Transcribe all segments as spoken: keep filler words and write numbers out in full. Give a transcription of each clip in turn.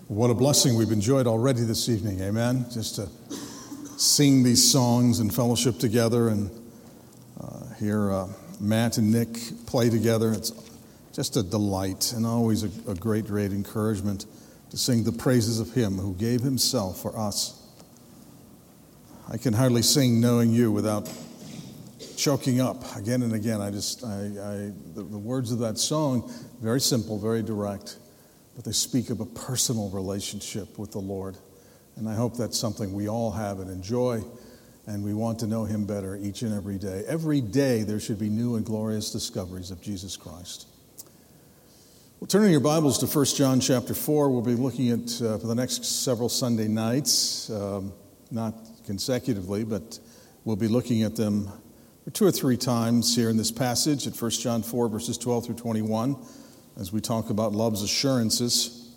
What a blessing we've enjoyed already this evening, amen? Just to sing these songs and fellowship together and uh, hear uh, Matt and Nick play together. It's just a delight and always a, a great, great encouragement to sing the praises of Him who gave Himself for us. I can hardly sing Knowing You without choking up again and again. I just, I, I the, the words of that song, very simple, very direct, but they speak of a personal relationship with the Lord. And I hope that's something we all have and enjoy, and we want to know Him better each and every day. Every day there should be new and glorious discoveries of Jesus Christ. Well, turning your Bibles to First John chapter four, we'll be looking at, uh, for the next several Sunday nights, um, not consecutively, but we'll be looking at them for two or three times here in this passage at First John four, verses twelve through twenty-one. As we talk about love's assurances.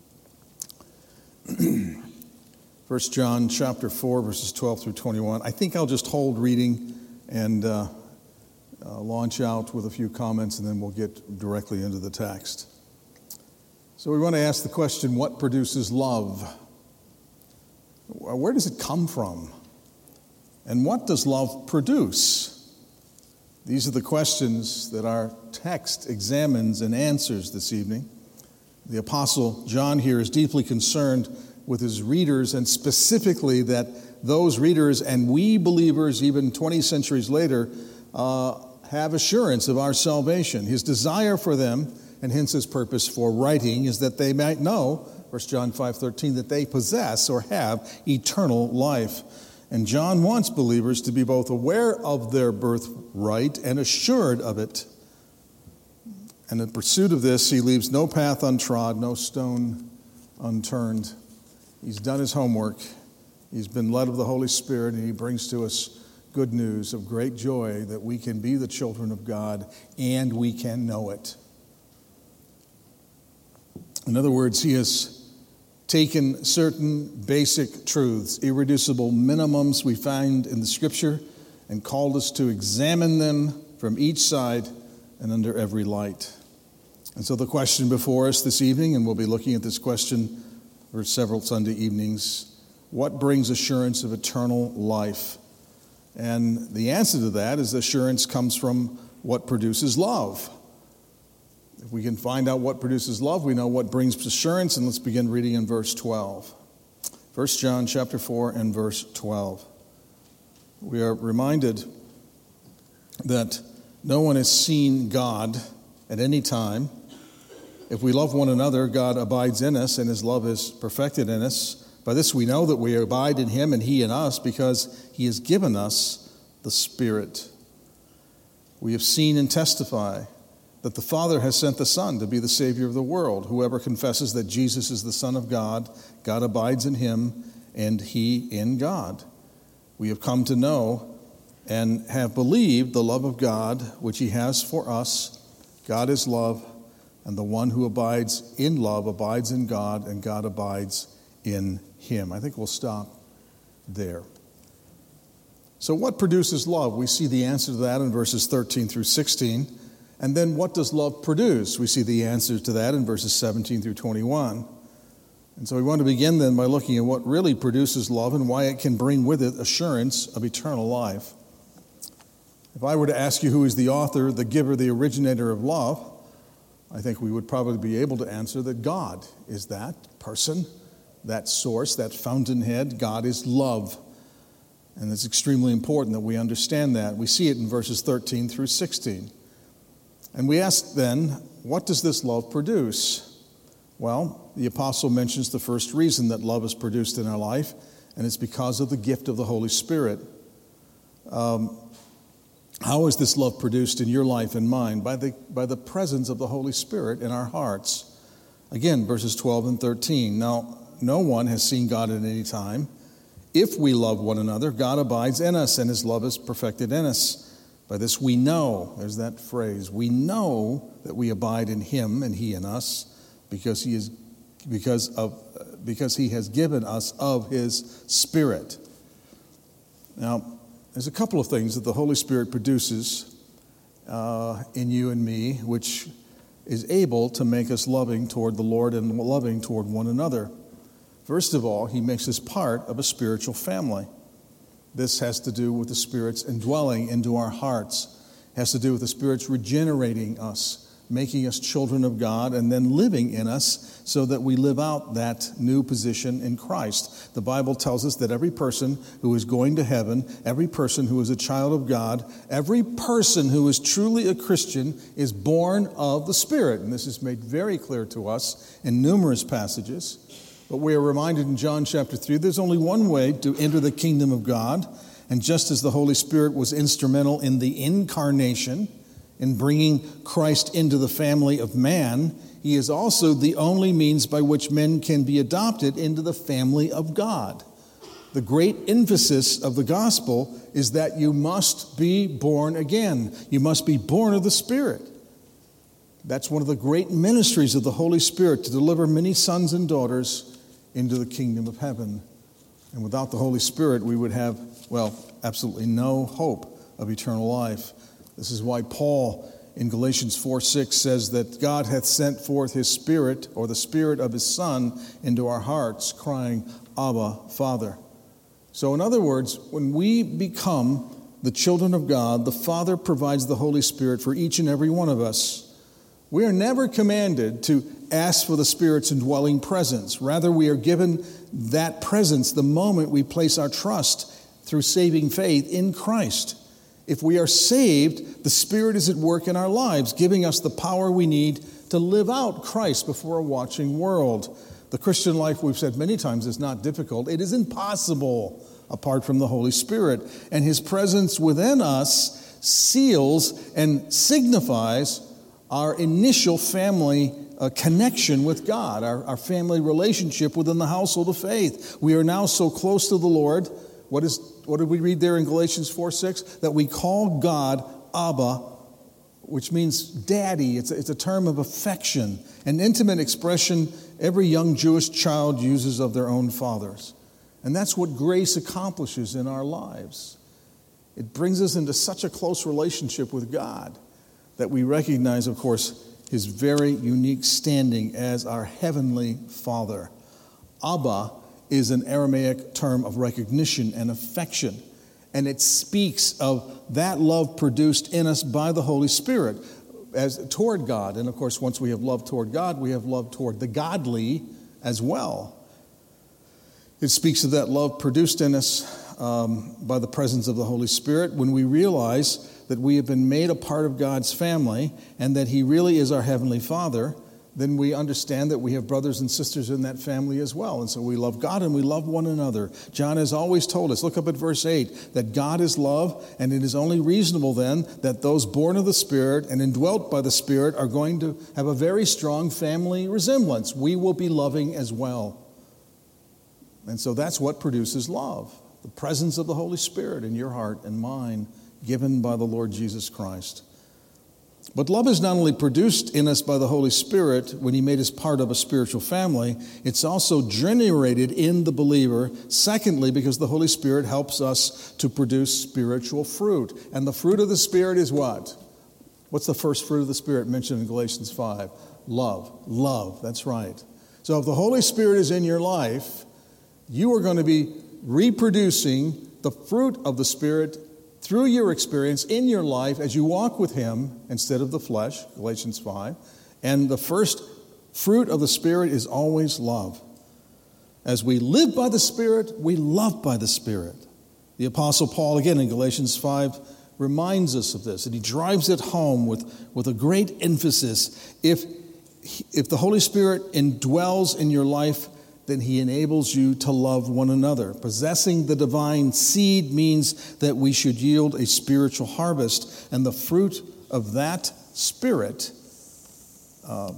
First John chapter four, verses twelve through twenty-one. I think I'll just hold reading and uh, uh, launch out with a few comments, and then we'll get directly into the text. So we want to ask the question, what produces love? Where does it come from? And what does love produce? These are the questions that our text examines and answers this evening. The Apostle John here is deeply concerned with his readers, and specifically that those readers and we believers, even twenty centuries later, uh, have assurance of our salvation. His desire for them, and hence his purpose for writing, is that they might know, First John five thirteen, that they possess or have eternal life. And John wants believers to be both aware of their birthright and assured of it. And in pursuit of this, he leaves no path untrod, no stone unturned. He's done his homework. He's been led of the Holy Spirit, and he brings to us good news of great joy that we can be the children of God and we can know it. In other words, he has taken certain basic truths, irreducible minimums we find in the Scripture, and called us to examine them from each side and under every light. And so the question before us this evening, and we'll be looking at this question for several Sunday evenings, what brings assurance of eternal life? And the answer to that is assurance comes from what produces love. If we can find out what produces love, we know what brings assurance, and let's begin reading in verse twelve. First John chapter four and verse twelve. We are reminded that no one has seen God at any time. If we love one another, God abides in us, and His love is perfected in us. By this we know that we abide in Him and He in us, because He has given us the Spirit. We have seen and testify that the Father has sent the Son to be the Savior of the world. Whoever confesses that Jesus is the Son of God, God abides in Him, and He in God. We have come to know and have believed the love of God, which He has for us. God is love, and the one who abides in love abides in God, and God abides in Him. I think we'll stop there. So what produces love? We see the answer to that in verses thirteen through sixteen. And then what does love produce? We see the answer to that in verses seventeen through twenty-one. And so we want to begin then by looking at what really produces love and why it can bring with it assurance of eternal life. If I were to ask you who is the author, the giver, the originator of love, I think we would probably be able to answer that God is that person, that source, that fountainhead. God is love. And it's extremely important that we understand that. We see it in verses thirteen through sixteen. And we ask then, what does this love produce? Well, the apostle mentions the first reason that love is produced in our life, and it's because of the gift of the Holy Spirit. Um, how is this love produced in your life and mine? By the, by the presence of the Holy Spirit in our hearts. Again, verses twelve and thirteen. Now, no one has seen God at any time. If we love one another, God abides in us, and His love is perfected in us. By this we know, there's that phrase, we know that we abide in Him and He in us, because He is because of because He has given us of His Spirit. Now, there's a couple of things that the Holy Spirit produces uh, in you and me, which is able to make us loving toward the Lord and loving toward one another. First of all, he makes us part of a spiritual family. This has to do with the Spirit's indwelling into our hearts. It has to do with the Spirit's regenerating us, making us children of God, and then living in us so that we live out that new position in Christ. The Bible tells us that every person who is going to heaven, every person who is a child of God, every person who is truly a Christian is born of the Spirit. And this is made very clear to us in numerous passages. But we are reminded in John chapter three, there's only one way to enter the kingdom of God. And just as the Holy Spirit was instrumental in the incarnation, in bringing Christ into the family of man, he is also the only means by which men can be adopted into the family of God. The great emphasis of the gospel is that you must be born again. You must be born of the Spirit. That's one of the great ministries of the Holy Spirit, to deliver many sons and daughters into the kingdom of heaven. And without the Holy Spirit, we would have, well, absolutely no hope of eternal life. This is why Paul in Galatians four six says that God hath sent forth his Spirit, or the Spirit of his Son, into our hearts, crying, Abba, Father. So in other words, when we become the children of God, the Father provides the Holy Spirit for each and every one of us. We are never commanded to ask for the Spirit's indwelling presence. Rather, we are given that presence the moment we place our trust through saving faith in Christ. If we are saved, the Spirit is at work in our lives, giving us the power we need to live out Christ before a watching world. The Christian life, we've said many times, is not difficult. It is impossible apart from the Holy Spirit. And his presence within us seals and signifies our initial family uh, connection with God, our, our family relationship within the household of faith. We are now so close to the Lord. What is what did we read there in Galatians four six? That we call God Abba, which means daddy. It's a, it's a term of affection, an intimate expression every young Jewish child uses of their own fathers. And that's what grace accomplishes in our lives. It brings us into such a close relationship with God that we recognize, of course, his very unique standing as our heavenly Father. Abba is an Aramaic term of recognition and affection, and it speaks of that love produced in us by the Holy Spirit as toward God. And of course, once we have love toward God, we have love toward the godly as well. It speaks of that love produced in us um, by the presence of the Holy Spirit when we realize that we have been made a part of God's family and that he really is our Heavenly Father. Then we understand that we have brothers and sisters in that family as well. And so we love God and we love one another. John has always told us, look up at verse eight, that God is love, and it is only reasonable then that those born of the Spirit and indwelt by the Spirit are going to have a very strong family resemblance. We will be loving as well. And so that's what produces love, the presence of the Holy Spirit in your heart and mine, given by the Lord Jesus Christ. But love is not only produced in us by the Holy Spirit when he made us part of a spiritual family, it's also generated in the believer, secondly, because the Holy Spirit helps us to produce spiritual fruit. And the fruit of the Spirit is what? What's the first fruit of the Spirit mentioned in Galatians five? Love. Love, that's right. So if the Holy Spirit is in your life, you are going to be reproducing the fruit of the Spirit through your experience in your life as you walk with him instead of the flesh, Galatians five. And the first fruit of the Spirit is always love. As we live by the Spirit, we love by the Spirit. The Apostle Paul, again in Galatians five, reminds us of this, and he drives it home with, with a great emphasis. If, if the Holy Spirit indwells in your life, then he enables you to love one another. Possessing the divine seed means that we should yield a spiritual harvest, and the fruit of that Spirit, uh,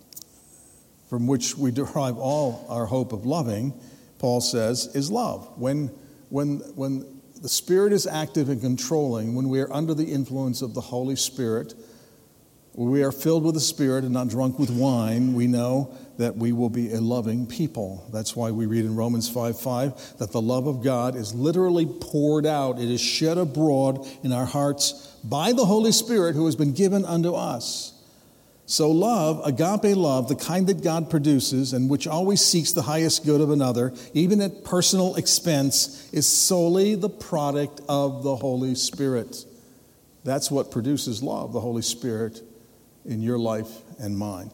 from which we derive all our hope of loving, Paul says, is love. When, when, when the Spirit is active and controlling, when we are under the influence of the Holy Spirit, when we are filled with the Spirit and not drunk with wine, we know that we will be a loving people. That's why we read in Romans five five that the love of God is literally poured out. It is shed abroad in our hearts by the Holy Spirit who has been given unto us. So love, agape love, the kind that God produces and which always seeks the highest good of another, even at personal expense, is solely the product of the Holy Spirit. That's what produces love, the Holy Spirit in your life and mine.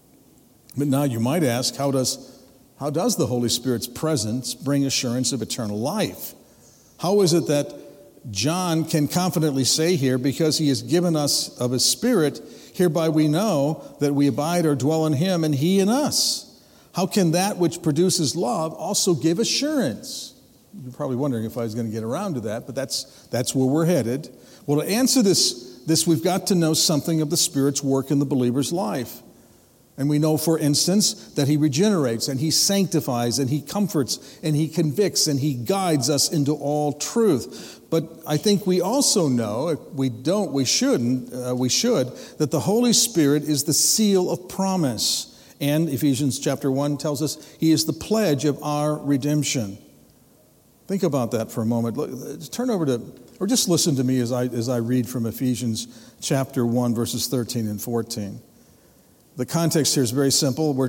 But now you might ask, how does, how does the Holy Spirit's presence bring assurance of eternal life? How is it that John can confidently say here, because he has given us of his Spirit, hereby we know that we abide or dwell in him and he in us? How can that which produces love also give assurance? You're probably wondering if I was going to get around to that, but that's, that's where we're headed. Well, to answer this, this, we've got to know something of the Spirit's work in the believer's life. And we know, for instance, that he regenerates and he sanctifies and he comforts and he convicts and he guides us into all truth. But I think we also know, if we don't, we shouldn't, uh, we should, that the Holy Spirit is the seal of promise. And Ephesians chapter one tells us he is the pledge of our redemption. Think about that for a moment. Look, turn over to, or just listen to me as I, as I read from Ephesians chapter one, verses thirteen and fourteen. The context here is very simple. We're,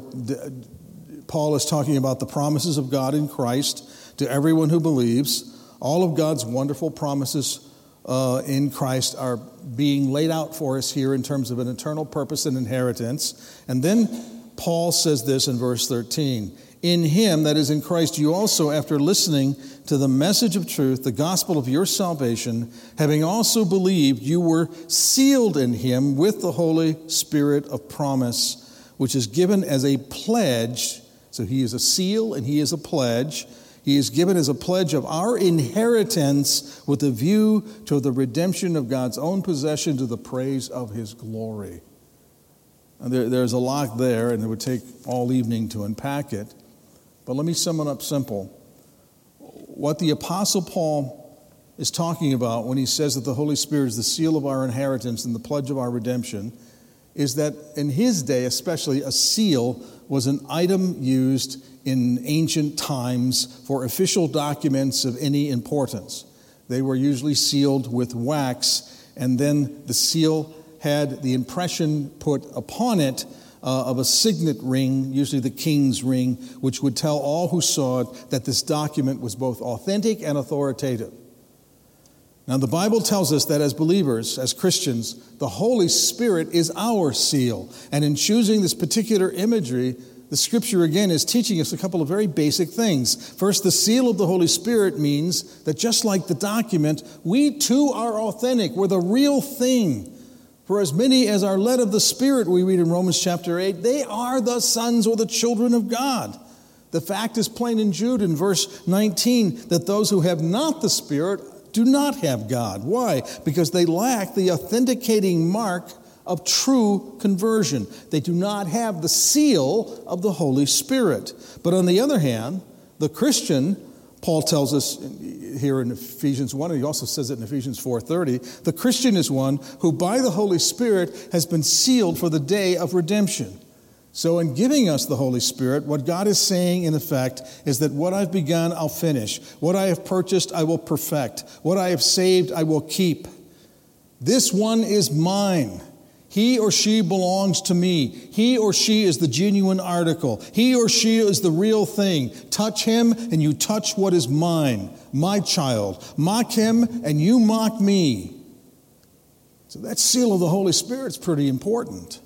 Paul is talking about the promises of God in Christ to everyone who believes. All of God's wonderful promises uh, in Christ are being laid out for us here in terms of an eternal purpose and inheritance. And then Paul says this in verse thirteen. In him, that is in Christ, you also, after listening to the message of truth, the gospel of your salvation, having also believed, you were sealed in him with the Holy Spirit of promise, which is given as a pledge. So he is a seal and he is a pledge. He is given as a pledge of our inheritance with a view to the redemption of God's own possession to the praise of his glory. And there, there's a lot there, and it would take all evening to unpack it. But let me sum it up simple. What the Apostle Paul is talking about when he says that the Holy Spirit is the seal of our inheritance and the pledge of our redemption is that in his day especially, a seal was an item used in ancient times for official documents of any importance. They were usually sealed with wax, and then the seal had the impression put upon it uh, of a signet ring, usually the king's ring, which would tell all who saw it that this document was both authentic and authoritative. Now, the Bible tells us that as believers, as Christians, the Holy Spirit is our seal. And in choosing this particular imagery, the Scripture, again, is teaching us a couple of very basic things. First, the seal of the Holy Spirit means that just like the document, we too are authentic. We're the real thing. For as many as are led of the Spirit, we read in Romans chapter eight, they are the sons or the children of God. The fact is plain in Jude in verse nineteen that those who have not the Spirit do not have God. Why? Because they lack the authenticating mark of true conversion. They do not have the seal of the Holy Spirit. But on the other hand, the Christian, Paul tells us here in Ephesians one, and he also says it in Ephesians four thirty, the Christian is one who by the Holy Spirit has been sealed for the day of redemption. So in giving us the Holy Spirit, what God is saying in effect is that what I've begun, I'll finish. What I have purchased, I will perfect. What I have saved, I will keep. This one is mine. He or she belongs to me. He or she is the genuine article. He or she is the real thing. Touch him and you touch what is mine, my child. Mock him and you mock me. So that seal of the Holy Spirit is pretty important.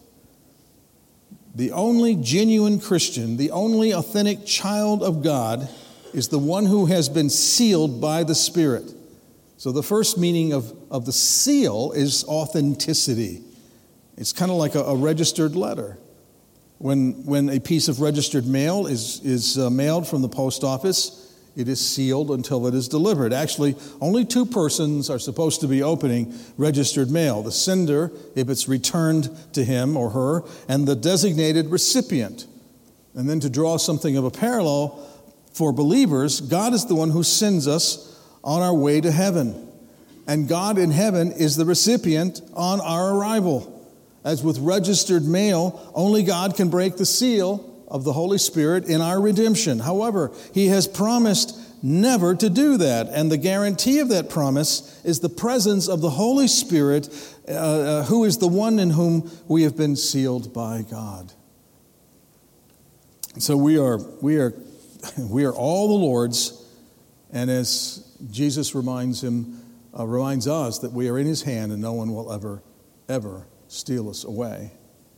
The only genuine Christian, the only authentic child of God is the one who has been sealed by the Spirit. So the first meaning of, of the seal is authenticity. It's kind of like a, a registered letter. When, when a piece of registered mail is, is uh, mailed from the post office, it is sealed until it is delivered. Actually, only two persons are supposed to be opening registered mail. The sender, if it's returned to him or her, and the designated recipient. And then to draw something of a parallel for believers, God is the one who sends us on our way to heaven. And God in heaven is the recipient on our arrival. As with registered mail, only God can break the seal of the Holy Spirit in our redemption. However, he has promised never to do that. And the guarantee of that promise is the presence of the Holy Spirit, uh, uh, who is the one in whom we have been sealed by God. So we are, we are, we are all the Lord's, and as Jesus reminds him, uh, reminds us that we are in his hand, and no one will ever, ever steal us away.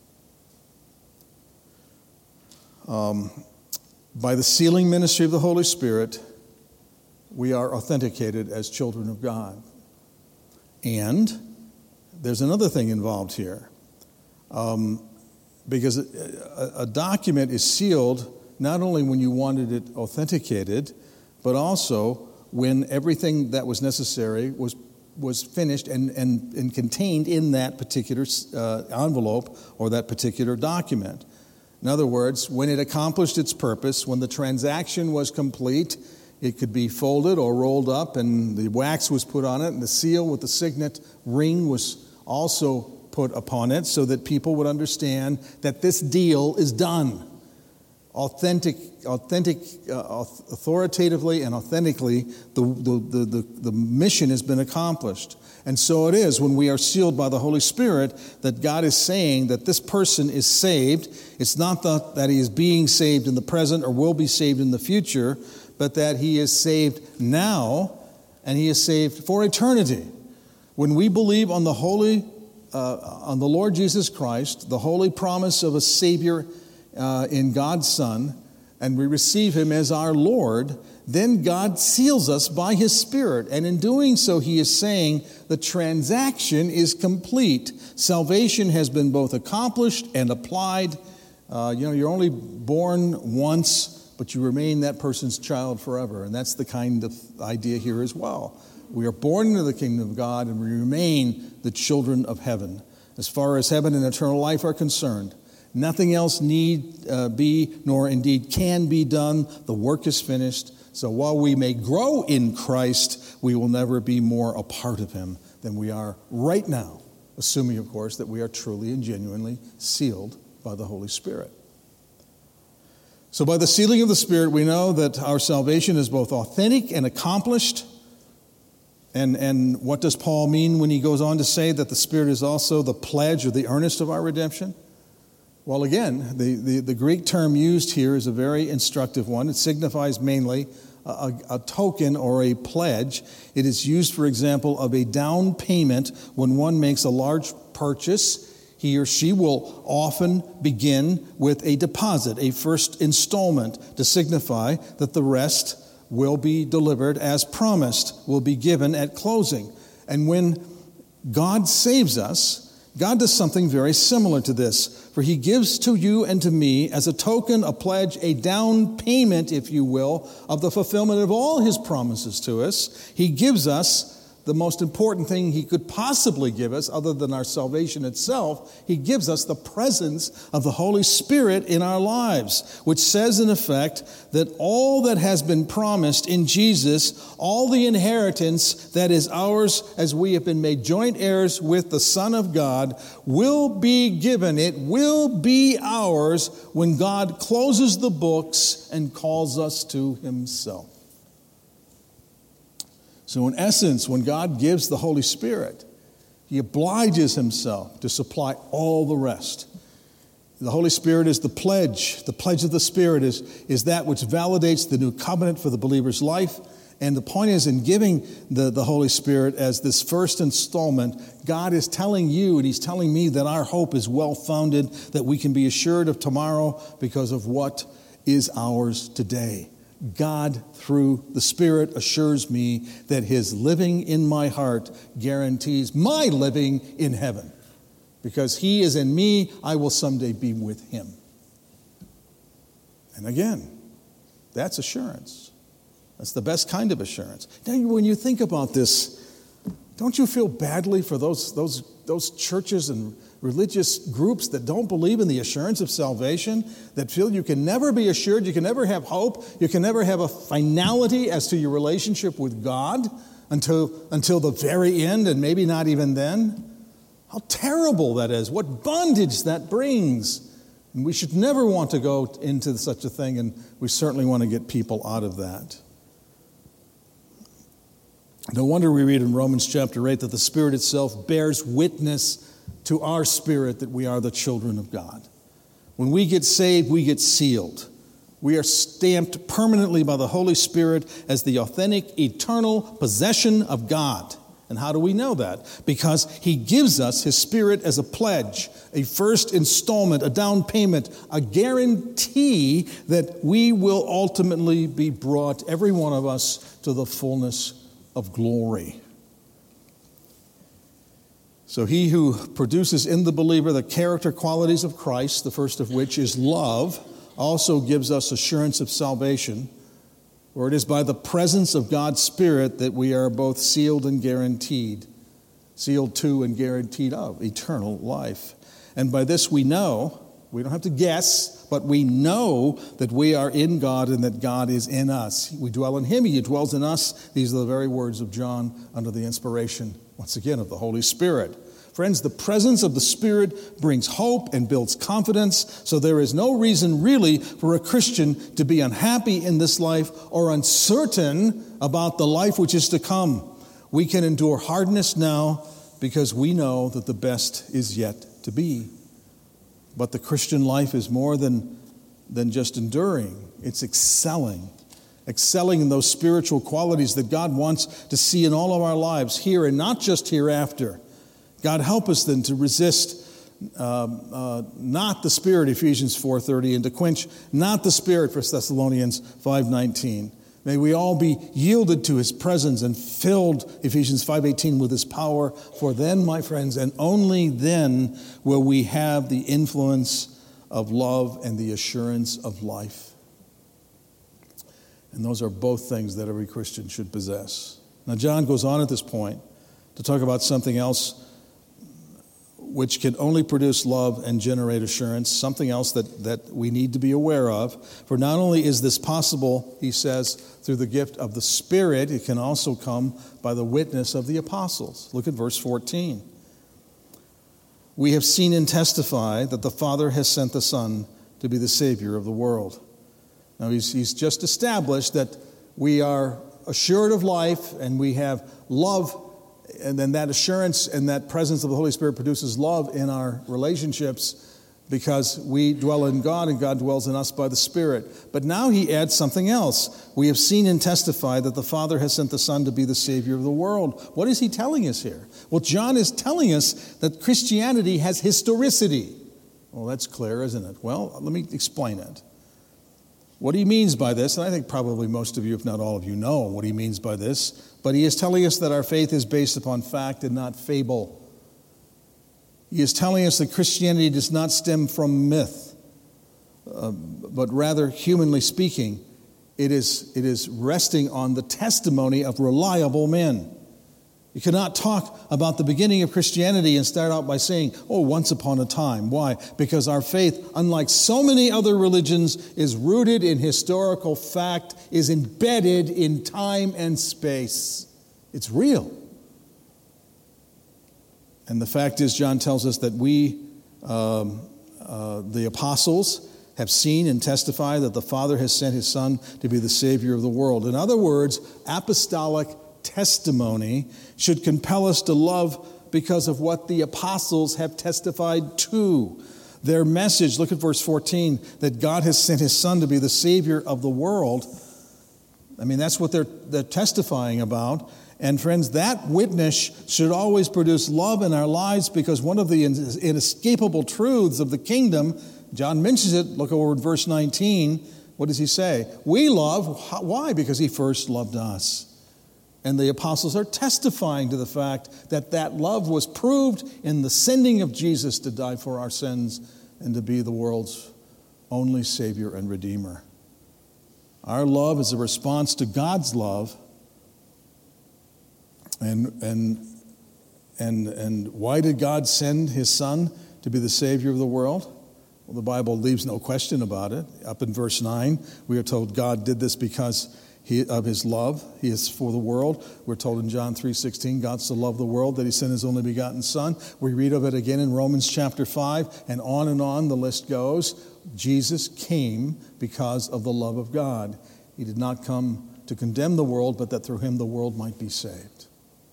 Um, by the sealing ministry of the Holy Spirit, we are authenticated as children of God. And there's another thing involved here. Um, because a, a document is sealed not only when you wanted it authenticated, but also when everything that was necessary was was finished and, and, and contained in that particular uh, envelope or that particular document. In other words, when it accomplished its purpose, when the transaction was complete, it could be folded or rolled up and the wax was put on it and the seal with the signet ring was also put upon it so that people would understand that this deal is done. Authentic, authentic, uh, authoritatively and authentically, the, the, the, the mission has been accomplished. And so it is when we are sealed by the Holy Spirit that God is saying that this person is saved. It's not the, that he is being saved in the present or will be saved in the future, but that he is saved now and he is saved for eternity. When we believe on the holy, uh, on the Lord Jesus Christ, the holy promise of a Savior uh, in God's Son, and we receive him as our Lord, then God seals us by his Spirit. And in doing so, he is saying the transaction is complete. Salvation has been both accomplished and applied. Uh, you know, you're only born once, but you remain that person's child forever. And that's the kind of idea here as well. We are born into the kingdom of God, and we remain the children of heaven. As far as heaven and eternal life are concerned, nothing else need uh, be, nor indeed can be done. The work is finished. So while we may grow in Christ, we will never be more a part of him than we are right now, assuming, of course, that we are truly and genuinely sealed by the Holy Spirit. So by the sealing of the Spirit, we know that our salvation is both authentic and accomplished. And, and what does Paul mean when he goes on to say that the Spirit is also the pledge or the earnest of our redemption? Well, again, the, the, the Greek term used here is a very instructive one. It signifies mainly a, a, a token or a pledge. It is used, for example, of a down payment when one makes a large purchase. He or she will often begin with a deposit, a first installment, to signify that the rest will be delivered as promised, will be given at closing. And when God saves us, God does something very similar to this, for he gives to you and to me as a token, a pledge, a down payment, if you will, of the fulfillment of all his promises to us. He gives us the most important thing he could possibly give us, other than our salvation itself. He gives us the presence of the Holy Spirit in our lives, which says in effect that all that has been promised in Jesus, all the inheritance that is ours as we have been made joint heirs with the Son of God, will be given. It will be ours when God closes the books and calls us to himself. So in essence, when God gives the Holy Spirit, he obliges himself to supply all the rest. The Holy Spirit is the pledge. The pledge of the Spirit is, is that which validates the new covenant for the believer's life. And the point is, in giving the, the Holy Spirit as this first installment, God is telling you and he's telling me that our hope is well-founded, that we can be assured of tomorrow because of what is ours today. God, through the Spirit, assures me that his living in my heart guarantees my living in heaven. Because he is in me, I will someday be with him. And again, that's assurance. That's the best kind of assurance. Now, when you think about this, don't you feel badly for those, those, those churches and religious groups that don't believe in the assurance of salvation, that feel you can never be assured, you can never have hope, you can never have a finality as to your relationship with God until, until the very end, and maybe not even then? How terrible that is. What bondage that brings. And we should never want to go into such a thing, and we certainly want to get people out of that. No wonder we read in Romans chapter eight that the Spirit itself bears witness to our spirit that we are the children of God. When we get saved, we get sealed. We are stamped permanently by the Holy Spirit as the authentic, eternal possession of God. And how do we know that? Because He gives us His Spirit as a pledge, a first installment, a down payment, a guarantee that we will ultimately be brought, every one of us, to the fullness of glory. So He who produces in the believer the character qualities of Christ, the first of which is love, also gives us assurance of salvation, for it is by the presence of God's Spirit that we are both sealed and guaranteed, sealed to and guaranteed of eternal life. And by this we know, we don't have to guess, but we know that we are in God and that God is in us. We dwell in Him, He dwells in us. These are the very words of John under the inspiration, once again, of the Holy Spirit. Friends, the presence of the Spirit brings hope and builds confidence, so there is no reason really for a Christian to be unhappy in this life or uncertain about the life which is to come. We can endure hardness now because we know that the best is yet to be. But the Christian life is more than, than just enduring. It's excelling. Excelling in those spiritual qualities that God wants to see in all of our lives, here and not just hereafter. God, help us then to resist uh, uh, not the Spirit, Ephesians four thirty, and to quench not the Spirit, First Thessalonians five nineteen. May we all be yielded to His presence and filled, Ephesians five eighteen, with His power. For then, my friends, and only then will we have the influence of love and the assurance of life. And those are both things that every Christian should possess. Now, John goes on at this point to talk about something else which can only produce love and generate assurance, something else that, that we need to be aware of. For not only is this possible, he says, through the gift of the Spirit, it can also come by the witness of the apostles. Look at verse fourteen. We have seen and testify that the Father has sent the Son to be the Savior of the world. Now, he's, he's just established that we are assured of life and we have love. And then that assurance and that presence of the Holy Spirit produces love in our relationships because we dwell in God and God dwells in us by the Spirit. But now he adds something else. We have seen and testified that the Father has sent the Son to be the Savior of the world. What is he telling us here? Well, John is telling us that Christianity has historicity. Well, that's clear, isn't it? Well, let me explain it. What he means by this, and I think probably most of you, if not all of you, know what he means by this, but he is telling us that our faith is based upon fact and not fable. He is telling us that Christianity does not stem from myth, uh, but rather, humanly speaking, it is, it is resting on the testimony of reliable men. You cannot talk about the beginning of Christianity and start out by saying, oh, once upon a time. Why? Because our faith, unlike so many other religions, is rooted in historical fact, is embedded in time and space. It's real. And the fact is, John tells us that we, um, uh, the apostles, have seen and testified that the Father has sent His Son to be the Savior of the world. In other words, apostolic testimony should compel us to love because of what the apostles have testified to. Their message, look at verse fourteen, that God has sent His Son to be the Savior of the world. I mean, that's what they're, they're testifying about. And friends, that witness should always produce love in our lives because one of the inescapable truths of the kingdom, John mentions it, look over at verse nineteen. What does he say? We love, why? Because He first loved us. And the apostles are testifying to the fact that that love was proved in the sending of Jesus to die for our sins and to be the world's only Savior and Redeemer. Our love is a response to God's love. And, and, and, and why did God send His Son to be the Savior of the world? Well, the Bible leaves no question about it. Up in verse nine, we are told God did this because He, of His love. He is for the world. We're told in John three sixteen, God so loved the world that He sent His only begotten Son. We read of it again in Romans chapter five, and on and on the list goes. Jesus came because of the love of God. He did not come to to condemn the world, but that through him the world might be saved.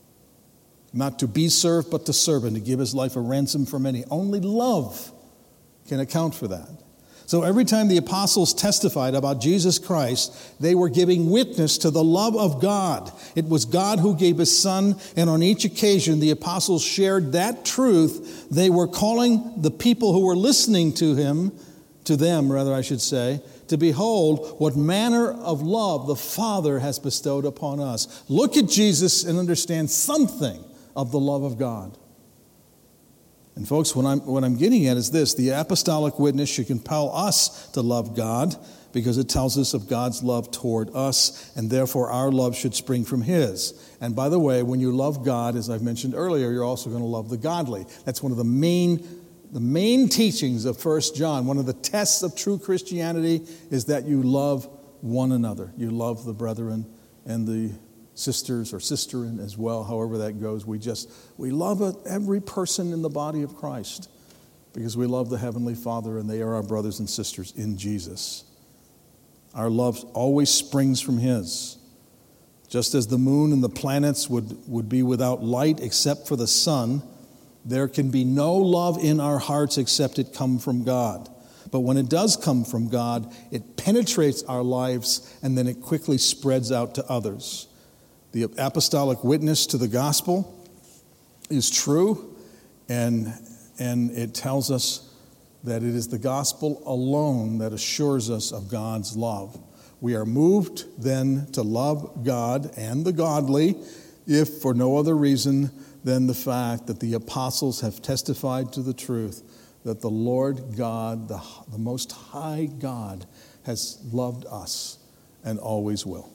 Not to be served, but to serve, and to give his life a ransom for many. Only love can account for that. So every time the apostles testified about Jesus Christ, they were giving witness to the love of God. It was God who gave his Son, and on each occasion the apostles shared that truth. They were calling the people who were listening to him, to them rather I should say, to behold what manner of love the Father has bestowed upon us. Look at Jesus and understand something of the love of God. And folks, what I'm, what I'm getting at is this: the apostolic witness should compel us to love God because it tells us of God's love toward us, and therefore our love should spring from his. And by the way, when you love God, as I've mentioned earlier, you're also going to love the godly. That's one of the main, the main teachings of First John. One of the tests of true Christianity is that you love one another. You love the brethren and the sisters or sisterin as well, however that goes. We just, we love every person in the body of Christ because we love the Heavenly Father and they are our brothers and sisters in Jesus. Our love always springs from his. Just as the moon and the planets would, would be without light except for the sun, there can be no love in our hearts except it come from God. But when it does come from God, it penetrates our lives and then it quickly spreads out to others. The apostolic witness to the gospel is true, and, and it tells us that it is the gospel alone that assures us of God's love. We are moved then to love God and the godly, if for no other reason than the fact that the apostles have testified to the truth that the Lord God, the, the Most High God, has loved us and always will.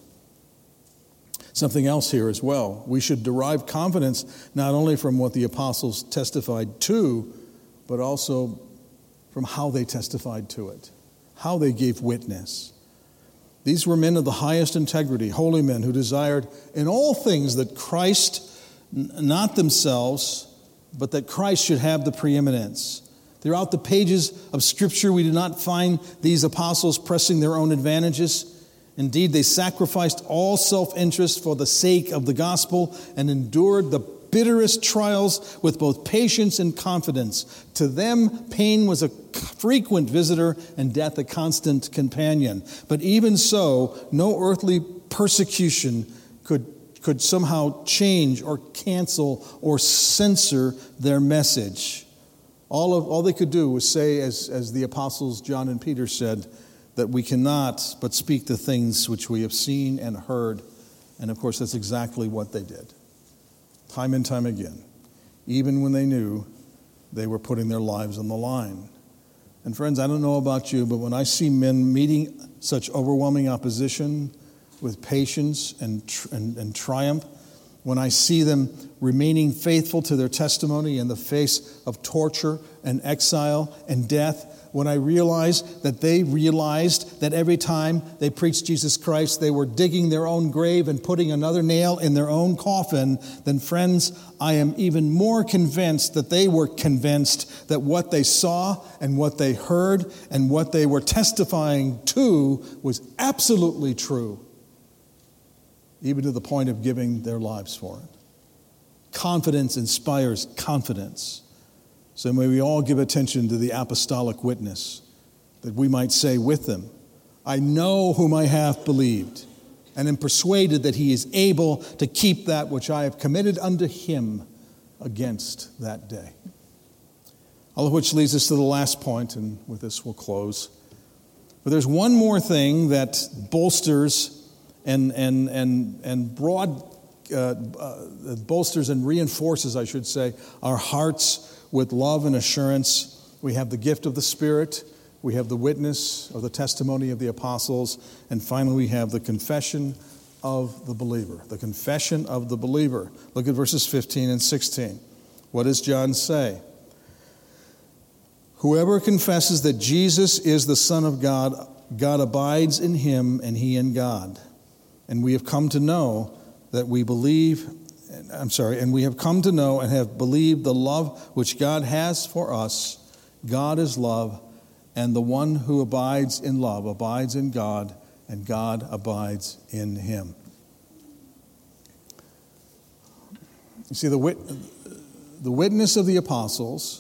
Something else here as well. We should derive confidence not only from what the apostles testified to, but also from how they testified to it, how they gave witness. These were men of the highest integrity, holy men who desired in all things that Christ, not themselves, but that Christ should have the preeminence. Throughout the pages of Scripture, we do not find these apostles pressing their own advantages. Indeed, they sacrificed all self-interest for the sake of the gospel and endured the bitterest trials with both patience and confidence. To them, pain was a frequent visitor and death a constant companion. But even so, no earthly persecution could, could somehow change or cancel or censor their message. All, of, all they could do was say, as, as the apostles John and Peter said, that we cannot but speak the things which we have seen and heard. And of course, that's exactly what they did. Time and time again. Even when they knew they were putting their lives on the line. And friends, I don't know about you, but when I see men meeting such overwhelming opposition with patience and, tr- and, and triumph, when I see them remaining faithful to their testimony in the face of torture and exile and death, when I realize that they realized that every time they preached Jesus Christ, they were digging their own grave and putting another nail in their own coffin, then friends, I am even more convinced that they were convinced that what they saw and what they heard and what they were testifying to was absolutely true, even to the point of giving their lives for it. Confidence inspires confidence. So may we all give attention to the apostolic witness, that we might say with them, I know whom I have believed, and am persuaded that he is able to keep that which I have committed unto him against that day. All of which leads us to the last point, and with this we'll close. But there's one more thing that bolsters and and and and broad uh, uh, bolsters and reinforces, I should say, our hearts with love and assurance. We have the gift of the Spirit. We have the witness or the testimony of the apostles. And finally, we have the confession of the believer. The confession of the believer. Look at verses fifteen and sixteen. What does John say? Whoever confesses that Jesus is the Son of God, God abides in him and he in God. And we have come to know that we believe I'm sorry, and we have come to know and have believed the love which God has for us. God is love, and the one who abides in love abides in God, and God abides in him. You see, the, wit- the witness of the apostles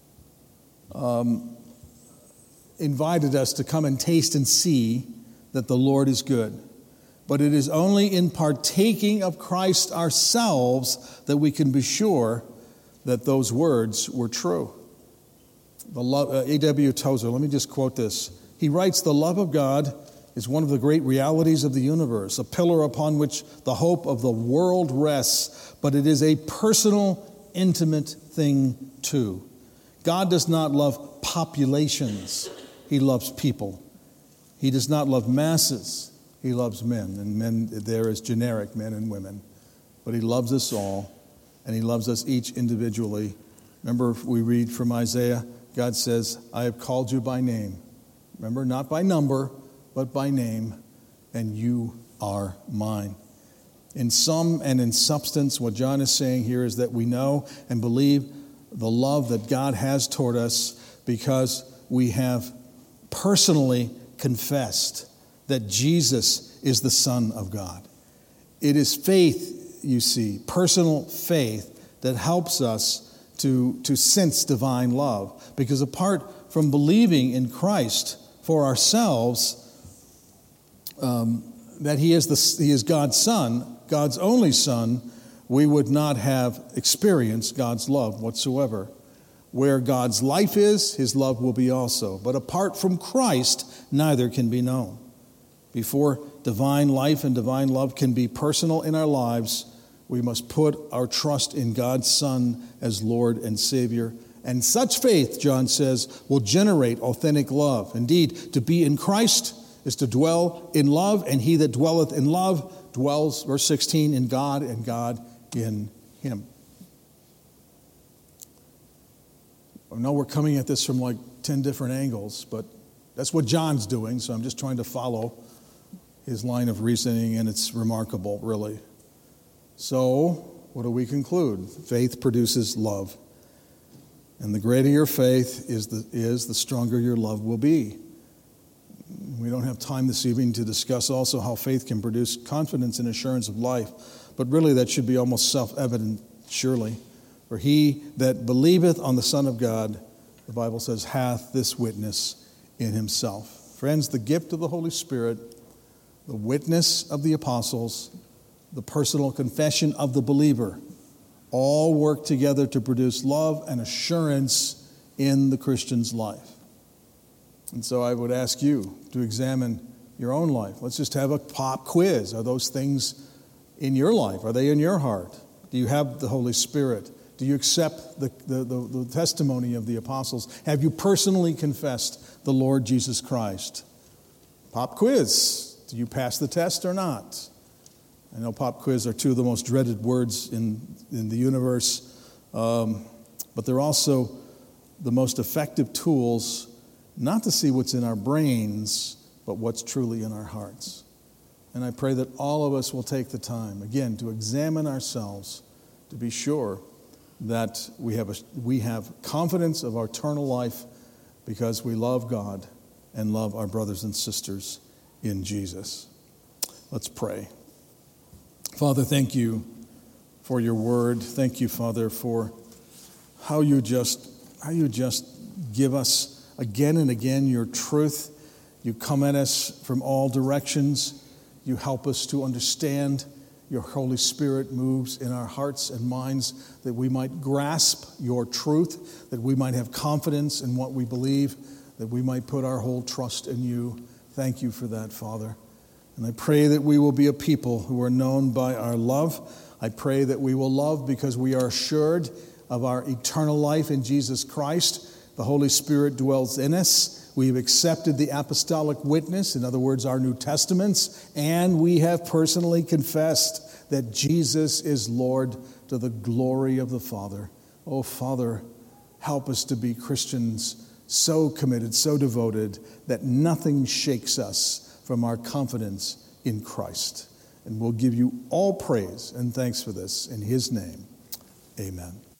um, invited us to come and taste and see that the Lord is good. But it is only in partaking of Christ ourselves that we can be sure that those words were true. The love, uh, A W Tozer, let me just quote this. He writes, "The love of God is one of the great realities of the universe, a pillar upon which the hope of the world rests, but it is a personal, intimate thing too. God does not love populations. He loves people. He does not love masses. He loves men, and men there is generic men and women. But he loves us all, and he loves us each individually. Remember, we read from Isaiah, God says, I have called you by name. Remember, not by number, but by name, and you are mine. In sum and in substance, what John is saying here is that we know and believe the love that God has toward us because we have personally confessed that Jesus is the Son of God. It is faith, you see, personal faith, that helps us to, to sense divine love. Because apart from believing in Christ for ourselves, um, that he is, the, he is God's Son, God's only Son, we would not have experienced God's love whatsoever. Where God's life is, his love will be also. But apart from Christ, neither can be known. Before divine life and divine love can be personal in our lives, we must put our trust in God's Son as Lord and Savior. And such faith, John says, will generate authentic love. Indeed, to be in Christ is to dwell in love, and he that dwelleth in love dwells, verse sixteen, in God, and God in him. I know we're coming at this from like ten different angles, but that's what John's doing, so I'm just trying to follow his line of reasoning, and it's remarkable, really. So, what do we conclude? Faith produces love. And the greater your faith is, the, is, the stronger your love will be. We don't have time this evening to discuss also how faith can produce confidence and assurance of life, but really that should be almost self-evident, surely. For he that believeth on the Son of God, the Bible says, hath this witness in himself. Friends, the gift of the Holy Spirit, the witness of the apostles, the personal confession of the believer, all work together to produce love and assurance in the Christian's life. And so I would ask you to examine your own life. Let's just have a pop quiz. Are those things in your life? Are they in your heart? Do you have the Holy Spirit? Do you accept the, the, the, the testimony of the apostles? Have you personally confessed the Lord Jesus Christ? Pop quiz. Do you pass the test or not? I know pop quiz are two of the most dreaded words in, in the universe, um, but they're also the most effective tools not to see what's in our brains, but what's truly in our hearts. And I pray that all of us will take the time, again, to examine ourselves, to be sure that we have, a, we have confidence of our eternal life because we love God and love our brothers and sisters in Jesus. Let's pray. Father, thank you for your word. Thank you, Father, for how you just how you just give us again and again your truth. You come at us from all directions. You help us to understand. Your Holy Spirit moves in our hearts and minds that we might grasp your truth, that we might have confidence in what we believe, that we might put our whole trust in you. Thank you for that, Father. And I pray that we will be a people who are known by our love. I pray that we will love because we are assured of our eternal life in Jesus Christ. The Holy Spirit dwells in us. We have accepted the apostolic witness, in other words, our New Testaments, and we have personally confessed that Jesus is Lord to the glory of the Father. Oh, Father, help us to be Christians so committed, so devoted, that nothing shakes us from our confidence in Christ. And we'll give you all praise and thanks for this. In his name, amen.